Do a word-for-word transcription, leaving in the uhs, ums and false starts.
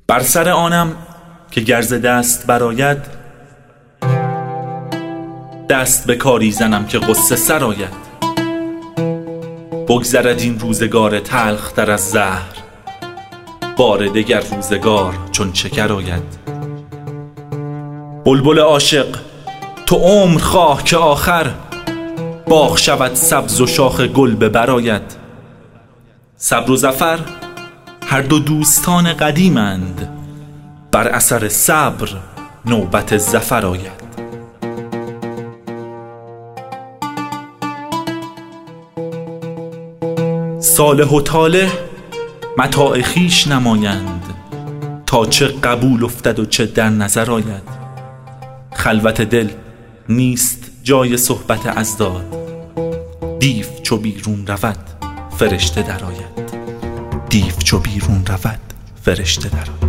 بر سر آنم که گرز دست براید، دست به کاری زنم که غصه سر آید. بگذرد این روزگار تلخ در از زهر، بار دگر روزگار چون شکر آید. بلبل عاشق تو عمر خواه که آخر، باغ شود سبز و شاخ گل به بر آید. صبر و ظفر هر دو دوستان قدیمند، بر اثر صبر نوبت ظفر آید. صالح و طالح متاع خویش نمایند، تا چه قبول افتد و چه در نظر آید. خلوت دل نیست جای صحبت اضداد، دیو چو بیرون رود فرشته در آید. دیو چو بیرون رود فرشته در آید.